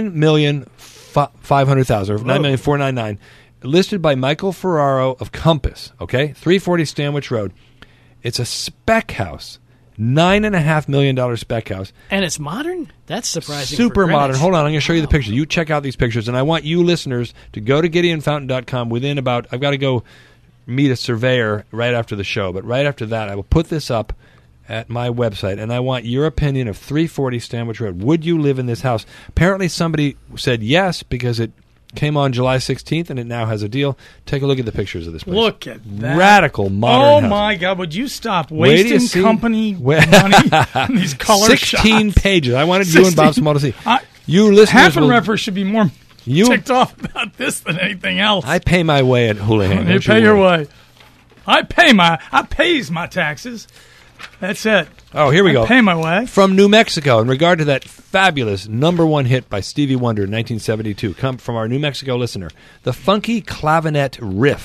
$9,500,000 or $9,499,000. Listed by Michael Ferraro of Compass. Okay, 340 Stanwich Road. It's a spec house. $9.5 million spec house. And it's modern? That's surprising. Super for modern. Greenwich. Hold on, I'm going to show you the pictures. You check out these pictures, and I want you listeners to go to GideonFountain.com within about. I've got to go meet a surveyor right after the show, but right after that, I will put this up at my website, and I want your opinion of 340 Stanwich Road. Would you live in this house? Apparently, somebody said yes because it came on July 16th, and it now has a deal. Take a look at the pictures of this place. Look at that. Radical, modern Oh, house. my God. Would you stop Wait till you wasting see- company Wait- money on these color 16 shots? pages. I wanted you and Bob 16. Small to see. I- You listeners will, Haffenreffer should be more ticked off about this than anything else. I pay my way at Houlihan. You don't pay your worry. way. I pays my taxes. That's it. Oh, here we I go. pay my way. From New Mexico, in regard to that fabulous #1 hit by Stevie Wonder in 1972, come from our New Mexico listener. The funky clavinet riff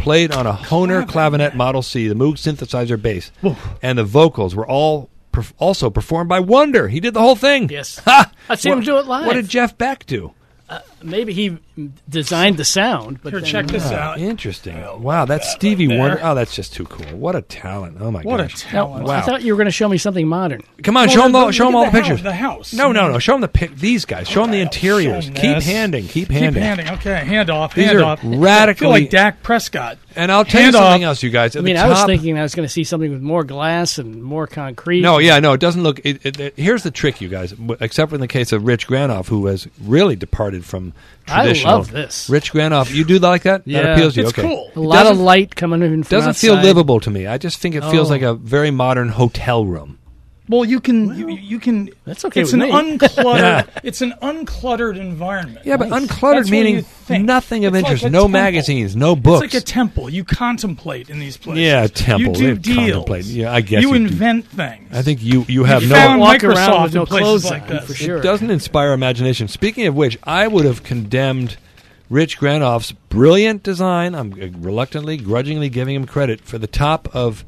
played on a Hohner Clavinet Model C, the Moog synthesizer bass, and the vocals were all also performed by Wonder. He did the whole thing. Yes. Ha! I've seen him do it live. What did Jeff Beck do? Maybe he designed the sound. But Here, check this out. Interesting. Wow, that's Stevie Wonder. Oh, that's just too cool. What a talent. Oh, my gosh. What a talent. Wow. I thought you were going to show me something modern. Come on, Well, show them all the pictures. The house. No. Show them these guys. Show them the interiors. show 'em Keep this. handing. Keep handing. Okay, hand off. These hand are off. radically- I feel like Dak Prescott. And I'll tell you Hand something off. else, you guys. At I mean, the I was top- thinking I was going to see something with more glass and more concrete. No, it doesn't look. Here's the trick, you guys. Except for in the case of Rich Granoff, who has really departed from traditional. I love this. Rich Granoff, you do like that? Yeah. That appeals to you. It's Okay. cool. A lot of light coming in from Doesn't outside. feel livable to me. I just think it feels Oh. like a very modern hotel room. Well, you can. You can. That's okay It's with an me. uncluttered. It's an uncluttered environment. Yeah, but That's uncluttered what meaning you think. nothing of It's like interest. a No temple. magazines, no books. It's like a temple. You contemplate in these places. Yeah, a temple. You do They deals. contemplate. Yeah, I guess you you do. invent things. I think you have You no. found Walk Microsoft around with no in places clothes like on, this. for sure. It doesn't inspire imagination. Speaking of which, I would have condemned Rich Granoff's brilliant design. I'm reluctantly, grudgingly giving him credit for the top of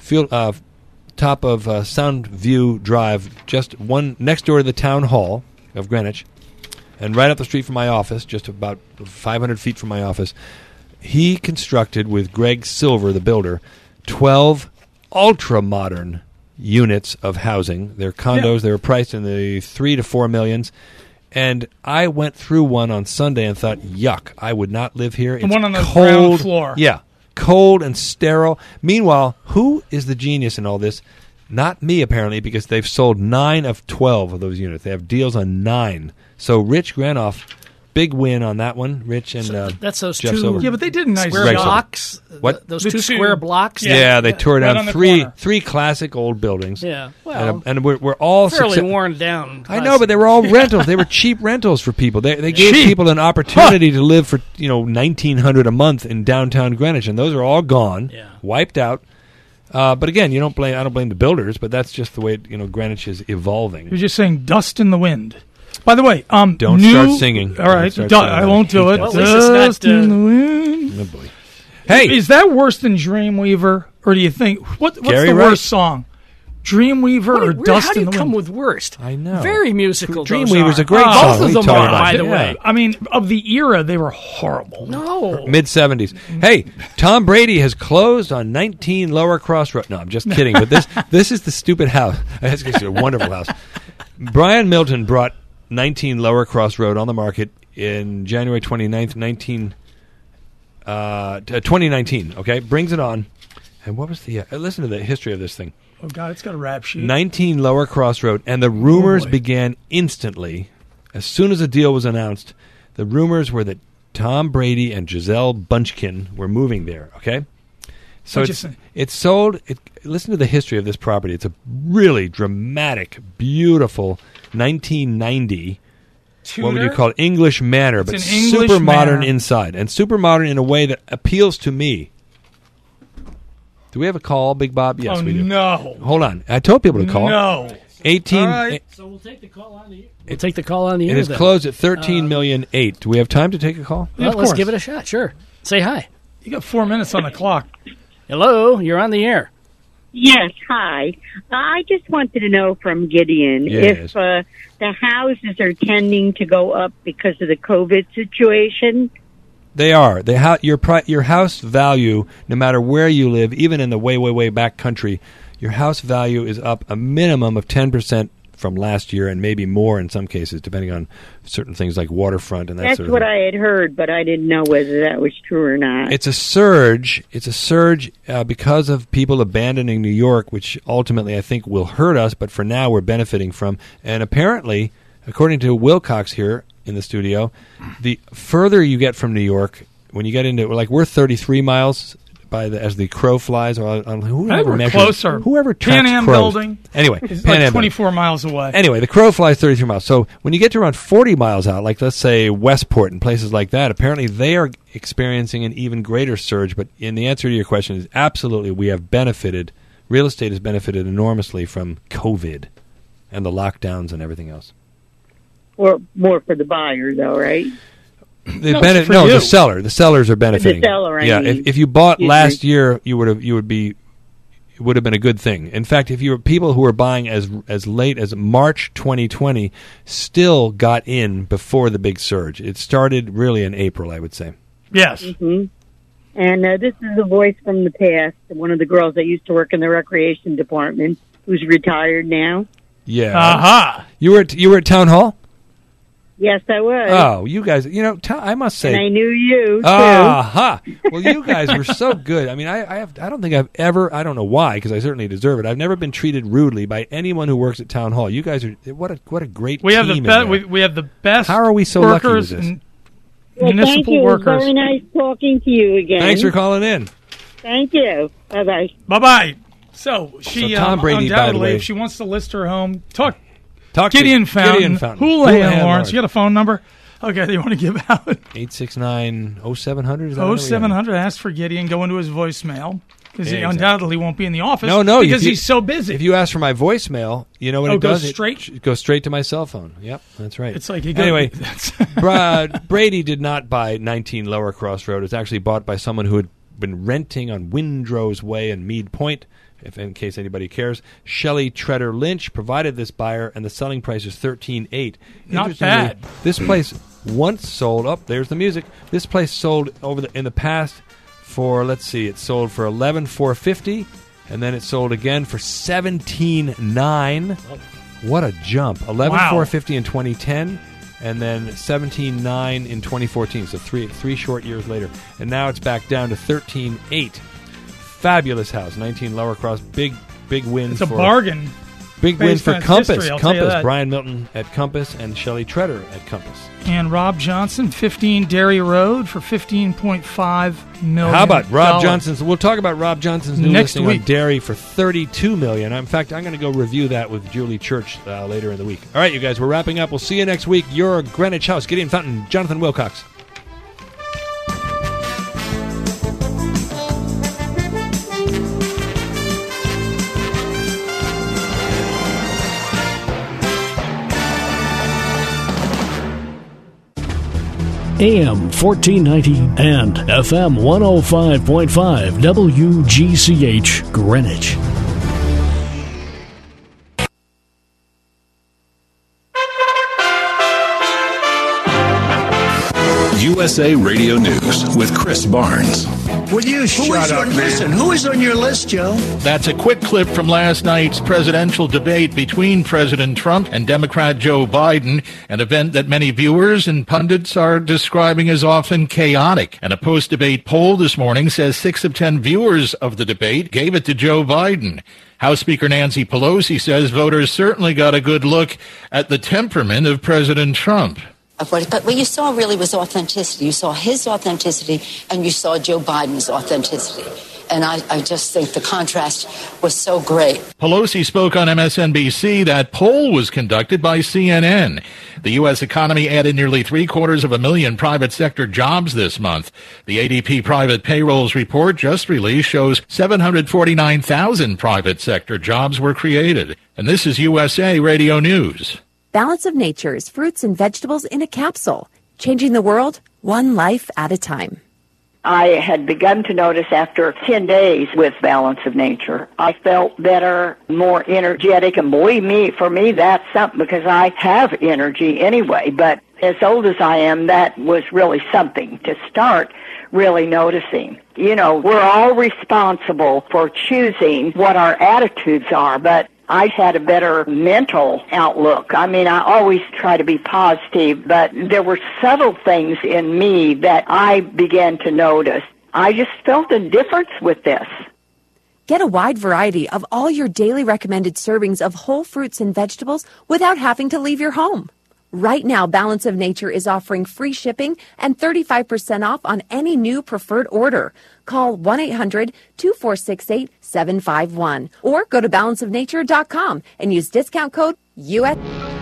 Soundview Drive, just one next door to the town hall of Greenwich, and right up the street from my office, just about 500 feet from my office. He constructed with Greg Silver, the builder, 12 ultra-modern units of housing. They're condos. Yeah. They were priced in the 3 to 4 millions. And I went through one on Sunday and thought, yuck, I would not live here. It's one on the cold. ground floor. Yeah, cold and sterile. Meanwhile, who is the genius in all this? Not me, apparently, because they've sold 9 of 12 of those units. They have deals on 9. So Rich Granoff, big win on that one. Rich and That's those Jeff two Silver. Yeah, but they did a nice square job. blocks. What? Those The two two- square blocks. Yeah, they tore right down on the three corner. classic old buildings. Yeah, well, and we're all fairly success- worn down. I know, but they were all rentals. They were cheap rentals for people. They gave Cheap. people an opportunity to live for $1,900 a month in downtown Greenwich, and those are all gone, Yeah. wiped out. But again, I don't blame the builders, but that's just the way Greenwich is evolving. You're just saying dust in the wind. By the way, Don't start singing. All right, Don't start singing. I won't do it. Well, at least it's Dust not, in the wind. Oh, boy. Hey, Is that worse than Dreamweaver, or do you think what's Gary the Wright? worst song? Dreamweaver or Dust how do in you the come Wind? with worst? I know. Very musical. those Dreamweaver's are. a great Oh, song. Both What of are them you talking are, about? by the Yeah. way. I mean, of the era, they were horrible. No. Mid-70s. Hey, Tom Brady has closed on 19 Lower Cross Road. No, I'm just kidding. But this is the stupid house. It's a wonderful house. Brian Milton brought 19 Lower Cross Road on the market in January 29th, 2019. Okay, brings it on. And what was the... listen to the history of this thing. Oh God, it's got a rap sheet. 19 Lower Cross Road, and the rumors boy. began instantly. As soon as the deal was announced, the rumors were that Tom Brady and Giselle Bunchkin were moving there, okay? So it's sold. Listen to the history of this property. It's a really dramatic, beautiful 1990, what would you call it? English manor, but an English super modern manor. inside. And super modern in a way that appeals to me. Do we have a call, Big Bob? Yes, oh, we do. no. Hold on. I told people to call. No. 18. All right. So we'll take the call on the. We'll take the call on the It air. is then. closed at 13,000,008. Do we have time to take a call? Well, Of let's course. give it a shot. Sure. Say hi. You got 4 minutes on the clock. Hello. You're on the air. Yes, hi. I just wanted to know from Gideon Yes. if the houses are tending to go up because of the COVID situation. They are. Your house value, no matter where you live, even in the way, way, way back country, your house value is up a minimum of 10% from last year, and maybe more in some cases, depending on certain things like waterfront and that That's sort of what thing. I had heard, but I didn't know whether that was true or not. It's a surge. It's a surge because of people abandoning New York, which ultimately I think will hurt us, but for now we're benefiting from. And apparently, according to Wilcox here in the studio, the further you get from New York, when you get into, like, we're 33 miles as the crow flies, or whoever we're measures, closer. whoever Pan tracks Am crows. Building. Anyway, It's Pan like Am 24 miles away. Anyway, the crow flies 33 miles. So when you get to around 40 miles out, like let's say Westport and places like that, apparently they are experiencing an even greater surge. But in the answer to your question is absolutely, we have benefited. Real estate has benefited enormously from COVID and the lockdowns and everything else. Or more for the buyer, though, right? The seller. The sellers are benefiting. The seller, I yeah. mean. If you bought last year, it would have been a good thing. In fact, if you were people who were buying as late as March 2020, still got in before the big surge. It started really in April, I would say. Yes. Mm-hmm. And this is a voice from the past, one of the girls that used to work in the recreation department, who's retired now. Yeah. Aha. You were at Town Hall? Yes, I was. Oh, you guys, I must say. And I knew you, too. Aha. Well, you guys were so good. I mean, I don't think I've ever, I don't know why, because I certainly deserve it. I've never been treated rudely by anyone who works at Town Hall. You guys are, what a great we team. We have the best How are we so workers lucky with this? Well, municipal thank you. workers. It was very nice talking to you again. Thanks for calling in. Thank you. Bye-bye. Bye-bye. So she Tom Brady, by the undoubtedly, way, if she wants to list her home, talk Gideon Fountain, Fountain. Houlihan Lawrence. You got a phone number? Okay, they want to give out 869-0700. 0700. Ask for Gideon. Go into his voicemail because he exactly. undoubtedly won't be in the office. No, because he's so busy. If you ask for my voicemail, you know what it does? It goes straight to my cell phone. Yep, that's right. It's like anyway. Brady did not buy 19 Lower Cross Road. It's actually bought by someone who had been renting on Windrose Way and Mead Point. If in case anybody cares, Shelley Treader Lynch provided this buyer, and the selling price is $13,800. Not bad. This place once sold. Oh, there's the music. This place sold in the past for, let's see, it sold for $11,450, and then it sold again for $17,900. What a jump! $11,450 in 2010, and then $17,900 in 2014. So three short years later, and now it's back down to $13,800. Fabulous house, 19 Lower Cross. Big win. It's a bargain. Big win for Compass. History, Compass. Brian Milton at Compass and Shelley Treader at Compass. And Rob Johnson, 15 Derry Road for $15.5 million. How about Rob Johnson's? We'll talk about Rob Johnson's new next listing week on Derry for $32 million. In fact, I'm going to go review that with Julie Church later in the week. All right, you guys, we're wrapping up. We'll see you next week. Your Greenwich House. Gideon Fountain, Jonathan Wilcox. AM 1490 and FM 105.5 WGCH Greenwich. USA Radio News with Chris Barnes. Will you shut up, man? Listen, who is on your list, Joe? That's a quick clip from last night's presidential debate between President Trump and Democrat Joe Biden, an event that many viewers and pundits are describing as often chaotic. And a post-debate poll this morning says 6 of 10 viewers of the debate gave it to Joe Biden. House Speaker Nancy Pelosi says voters certainly got a good look at the temperament of President Trump. But what you saw really was authenticity. You saw his authenticity, and you saw Joe Biden's authenticity. And I just think the contrast was so great. Pelosi spoke on MSNBC. That poll was conducted by CNN. The U.S. economy added nearly 750,000 private sector jobs this month. The ADP Private Payrolls report just released shows 749,000 private sector jobs were created. And this is USA Radio News. Balance of Nature's fruits and vegetables in a capsule, changing the world one life at a time. I had begun to notice after 10 days with Balance of Nature, I felt better, more energetic, and believe me, for me, that's something because I have energy anyway, but as old as I am, that was really something to start really noticing. You know, we're all responsible for choosing what our attitudes are, but I had a better mental outlook. I mean, I always try to be positive, but there were subtle things in me that I began to notice. I just felt a difference with this. Get a wide variety of all your daily recommended servings of whole fruits and vegetables without having to leave your home. Right now, Balance of Nature is offering free shipping and 35% off on any new preferred order. Call 1-800-2468-751 or go to balanceofnature.com and use discount code US.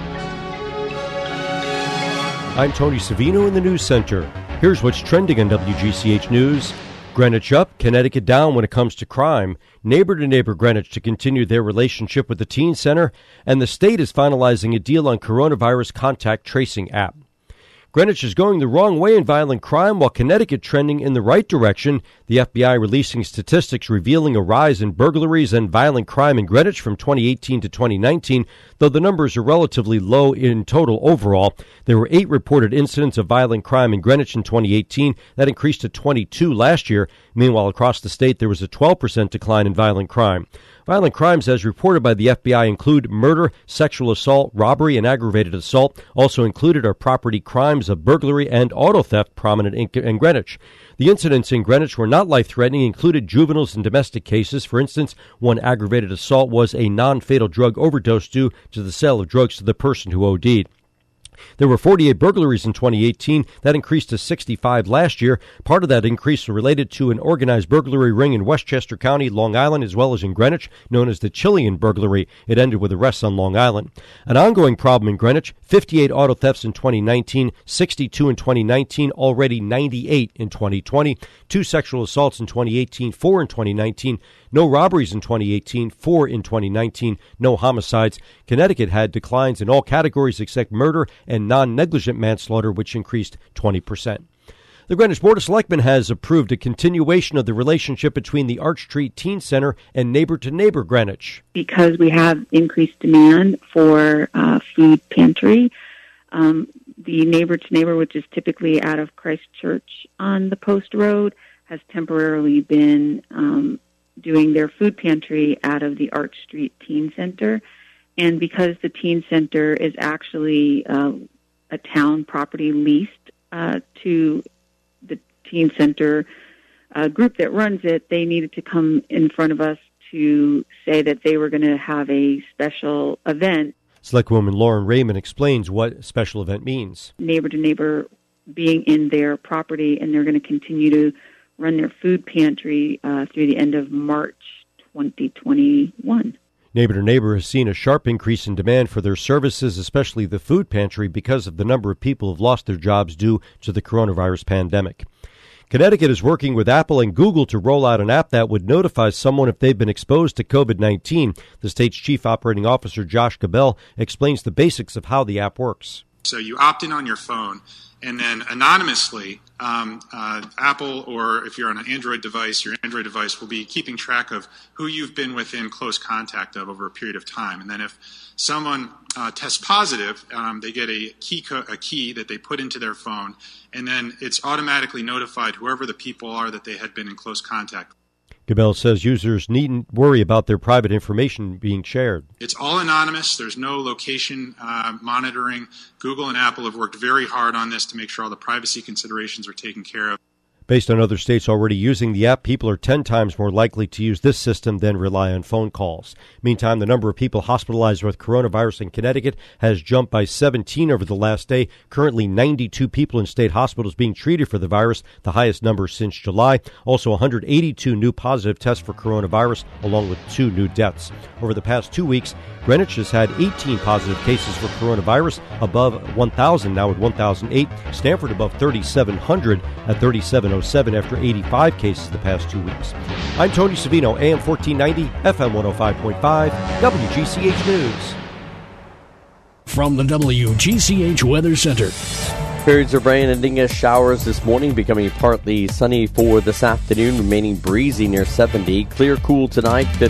I'm Tony Savino in the News Center. Here's what's trending on WGCH News. Greenwich up, Connecticut down when it comes to crime. Neighbor to neighbor Greenwich to continue their relationship with the teen center, and the state is finalizing a deal on coronavirus contact tracing app. Greenwich is going the wrong way in violent crime, while Connecticut trending in the right direction. The FBI releasing statistics revealing a rise in burglaries and violent crime in Greenwich from 2018 to 2019, though the numbers are relatively low in total overall. There were 8 reported incidents of violent crime in Greenwich in 2018. That increased to 22 last year. Meanwhile, across the state, there was a 12% decline in violent crime. Violent crimes, as reported by the FBI, include murder, sexual assault, robbery, and aggravated assault. Also included are property crimes of burglary and auto theft prominent in Greenwich. The incidents in Greenwich were not life-threatening, included juveniles and domestic cases. For instance, one aggravated assault was a non-fatal drug overdose due to the sale of drugs to the person who OD'd. There were 48 burglaries in 2018. That increased to 65 last year. Part of that increase was related to an organized burglary ring in Westchester County, Long Island, as well as in Greenwich, known as the Chilean burglary. It ended with arrests on Long Island. An ongoing problem in Greenwich, 58 auto thefts in 2019, 62 in 2019, already 98 in 2020. 2 sexual assaults in 2018, 4 in 2019. No robberies in 2018, 4 in 2019, no homicides. Connecticut had declines in all categories except murder and non-negligent manslaughter, which increased 20%. The Greenwich Board of Selectmen has approved a continuation of the relationship between the Arch Street Teen Center and Neighbor to Neighbor Greenwich. Because we have increased demand for food pantry, the Neighbor to Neighbor, which is typically out of Christchurch on the Post Road, has temporarily been doing their food pantry out of the Arch Street Teen Center. And because the Teen Center is actually a town property leased to the Teen Center group that runs it, they needed to come in front of us to say that they were going to have a special event. Selectwoman Lauren Raymond explains what special event means. Neighbor to Neighbor being in their property, and they're going to continue to run their food pantry through the end of March 2021. Neighbor to Neighbor has seen a sharp increase in demand for their services, especially the food pantry, because of the number of people who have lost their jobs due to the coronavirus pandemic. Connecticut is working with Apple and Google to roll out an app that would notify someone if they've been exposed to COVID-19. The state's chief operating officer, Josh Cabell, explains the basics of how the app works. So you opt in on your phone, and then anonymously, Apple, or if you're on an Android device, your Android device will be keeping track of who you've been within close contact of over a period of time. And then if someone tests positive, they get a key that they put into their phone, and then it's automatically notified whoever the people are that they had been in close contact with. Cabell says users needn't worry about their private information being shared. It's all anonymous. There's no location monitoring. Google and Apple have worked very hard on this to make sure all the privacy considerations are taken care of. Based on other states already using the app, people are 10 times more likely to use this system than rely on phone calls. Meantime, the number of people hospitalized with coronavirus in Connecticut has jumped by 17 over the last day. Currently, 92 people in state hospitals being treated for the virus, the highest number since July. Also, 182 new positive tests for coronavirus, along with 2 new deaths. Over the past 2 weeks, Greenwich has had 18 positive cases for coronavirus, above 1,000 now at 1,008. Stamford above 3,700 at 3,707 after 85 cases the past 2 weeks. I'm Tony Savino, AM 1490, FM 105.5, WGCH News. From the WGCH Weather Center. Periods of rain ending as showers this morning, becoming partly sunny for this afternoon, remaining breezy near 70. Clear, cool tonight.